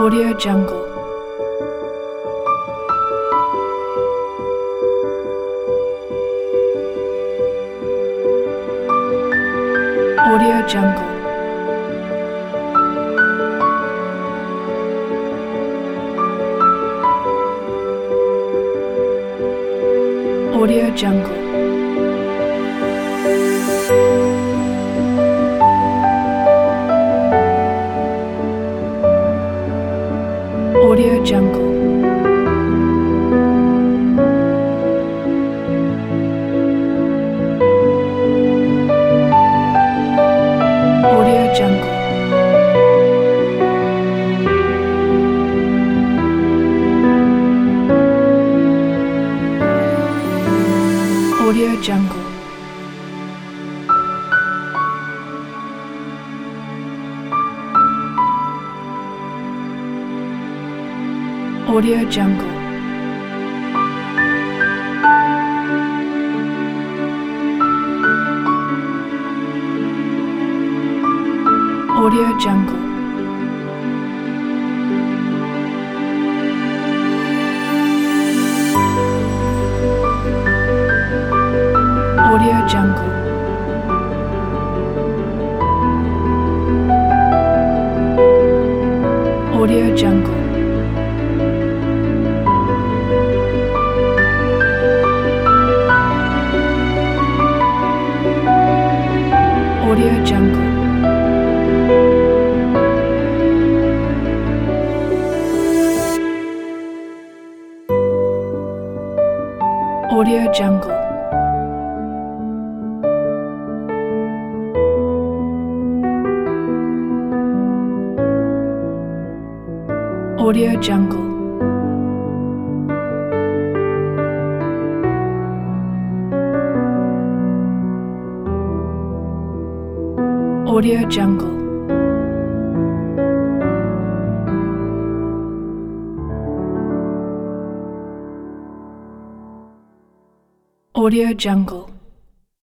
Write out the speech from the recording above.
Audio Jungle. Audio Jungle. Audio Jungle. Audio Jungle. Audio Jungle. Audio Jungle. Audio Jungle. Audio Jungle. Audio Jungle. Audio Jungle. Audio Jungle. Audio Jungle. Audio Jungle. Audio Jungle. Audio Jungle.